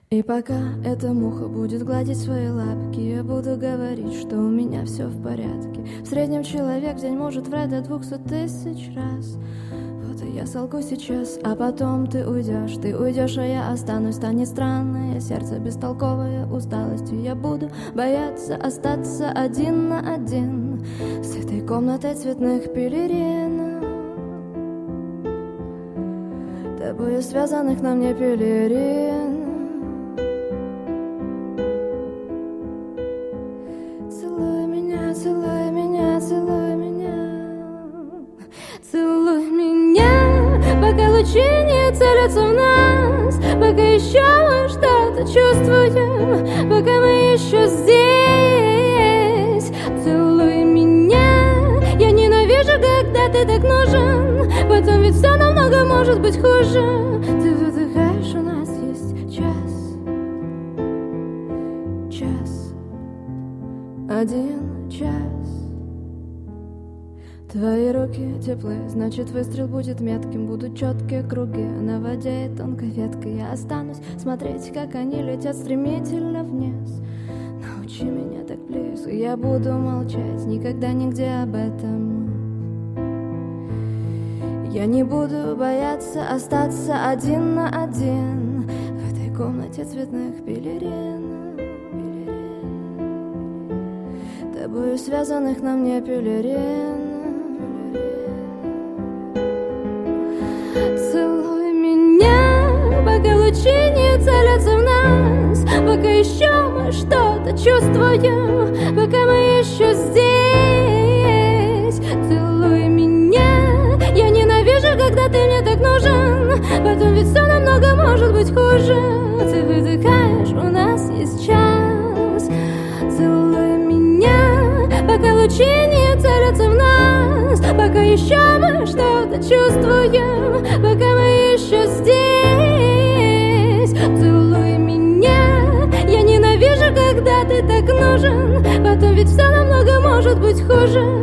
И пока эта муха будет гладить свои лапки, я буду говорить, что у меня все в порядке. В среднем человек в день может врать до 200 000 раз. Вот и я солгу сейчас, а потом ты уйдешь, а я останусь. Станет странное сердце, бестолковое усталостью. Я буду бояться остаться один на один с этой комнатой цветных пелерин, тобою связанных на мне пелерин. Целуй меня, целуй меня, целуй меня, целуй меня, пока лучи не целятся в нас, пока еще мы что-то чувствуем, пока мы еще здесь. Целуй меня, я ненавижу, когда ты так нужен, потом ведь все намного может быть хуже. Ты выдыхаешь, у нас есть час, один час. Твои руки теплые, значит выстрел будет метким. Будут четкие круги на воде и тонкой веткой. Я останусь смотреть, как они летят стремительно вниз. Научи меня так близко, я буду молчать, никогда нигде об этом. Я не буду бояться остаться один на один в этой комнате цветных пелерин, тобою связанных на мне пелерин. Целуй меня, пока лучи не целятся в нас, пока еще мы что-то чувствуем, пока мы еще здесь. Целуй меня, я ненавижу, когда ты мне так нужен, потом ведь все намного может быть хуже. Ты выдыхаешь, у нас есть час. Целуй меня, пока лучи не целятся в нас, пока еще мы что-то чувствуем, пока мы еще здесь. Целуй меня, я ненавижу, когда ты так нужен, потом ведь все намного может быть хуже.